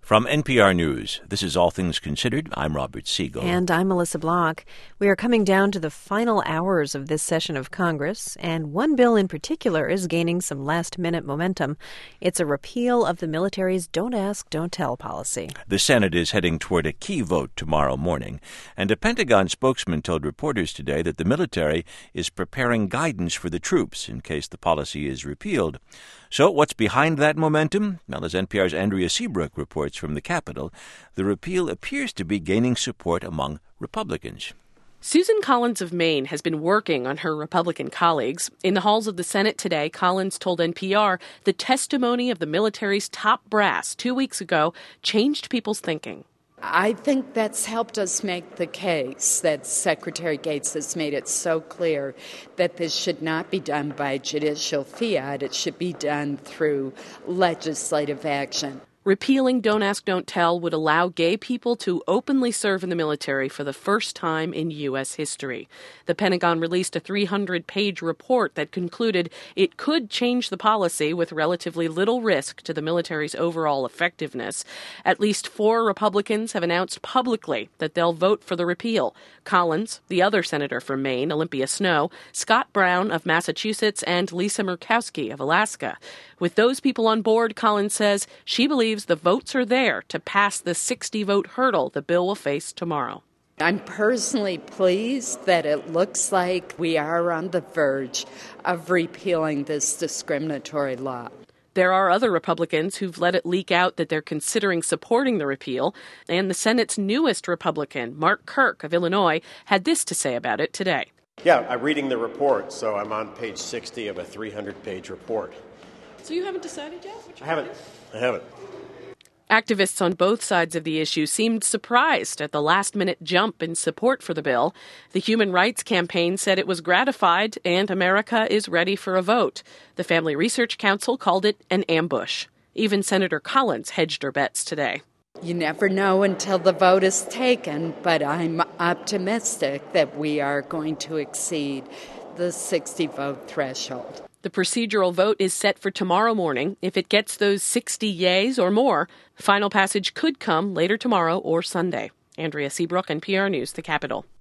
From NPR News, this is All Things Considered. I'm Robert Siegel. And I'm Melissa Block. We are coming down to the final hours of this session of Congress, and one bill in particular is gaining some last-minute momentum. It's a repeal of the military's Don't Ask, Don't Tell policy. The Senate is heading toward a key vote tomorrow morning, and a Pentagon spokesman told reporters today that the military is preparing guidance for the troops in case the policy is repealed. So what's behind that momentum? Well, as NPR's Andrea Seabrook reports from the Capitol, the repeal appears to be gaining support among Republicans. Susan Collins of Maine has been working on her Republican colleagues. In the halls of the Senate today, Collins told NPR the testimony of the military's top brass 2 weeks ago changed people's thinking. I think that's helped us make the case that Secretary Gates has made it so clear that this should not be done by judicial fiat. It should be done through legislative action. Repealing Don't Ask, Don't Tell would allow gay people to openly serve in the military for the first time in U.S. history. The Pentagon released a 300-page report that concluded it could change the policy with relatively little risk to the military's overall effectiveness. At least 4 Republicans have announced publicly that they'll vote for the repeal. Collins, the other senator from Maine, Olympia Snowe, Scott Brown of Massachusetts, and Lisa Murkowski of Alaska. With those people on board, Collins says she believes the votes are there to pass the 60-vote hurdle the bill will face tomorrow. I'm personally pleased that it looks like we are on the verge of repealing this discriminatory law. There are other Republicans who've let it leak out that they're considering supporting the repeal, and the Senate's newest Republican, Mark Kirk of Illinois, had this to say about it today. Yeah, I'm reading the report, so I'm on page 60 of a 300-page report. So you haven't decided yet? I haven't. Activists on both sides of the issue seemed surprised at the last-minute jump in support for the bill. The Human Rights Campaign said it was gratified and America is ready for a vote. The Family Research Council called it an ambush. Even Senator Collins hedged her bets today. You never know until the vote is taken, but I'm optimistic that we are going to exceed the 60-vote threshold. The procedural vote is set for tomorrow morning. If it gets those 60 yeas or more, final passage could come later tomorrow or Sunday. Andrea Seabrook, NPR News, the Capitol.